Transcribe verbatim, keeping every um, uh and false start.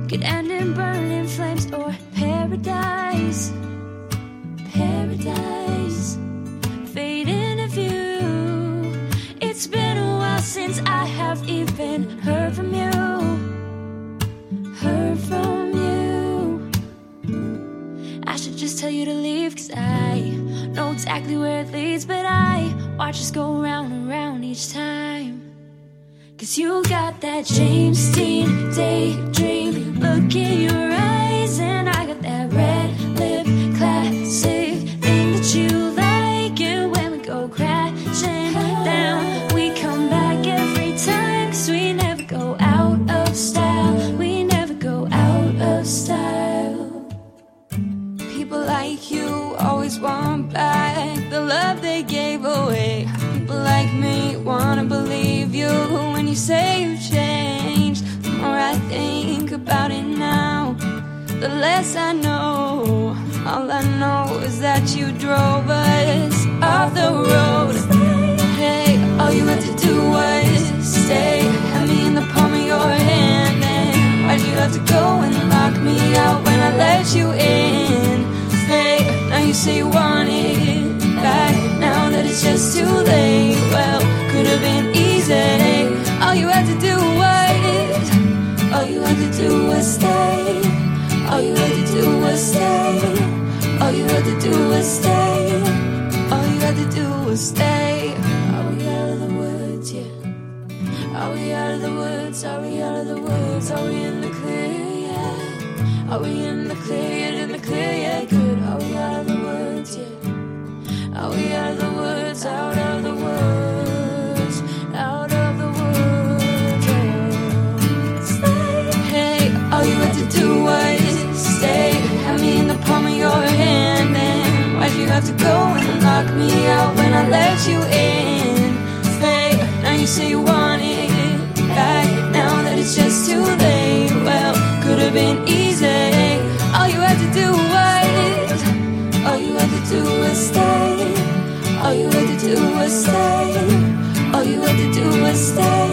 could end in burning flames or paradise. Paradise, fading in view. It's been a while since I have even heard from you. Heard from you. I should just tell you to leave, cause I know exactly where it leads, but I watch us go round and round each time. Cause you got that James Dean daydream look in your eyes, and I got that red lip classic thing that you like. And when we go crashing down, we come back every time. Cause we never go out of style. We never go out of style. People like you always want back the love they gave away. People like me wanna believe you when you say you've changed. The more I think about it now, the less I know. All I know is that you drove us off the road. Hey, all you had to do was stay. Had me in the palm of your hand. And why'd you have to go and lock me out when I let you in? Hey, now you say you want it back, now that it's just too late. Well, could have been easy. All you had to do was, all you had to do was stay. All you had to do was stay. All you had to do was stay. All you had to do was stay. Are we out of the woods yet? Are we out of the woods? Are we out of the woods? Are we in the clear yet? Are we in the clear yet? In the clear yet? Good. Are we out of the woods yet? Are we out of the woods? Out of the woods? Out of the woods? Stay. Hey, all you had to do was stay. Had me in the palm of your hand. And why'd you have to go and lock me out when I let you in? Stay. Now you say you want it back, now that it's just too late. Well, could have been easy. All you had to do was, all you had to do was stay. All you had to do was stay. All you had to do was stay.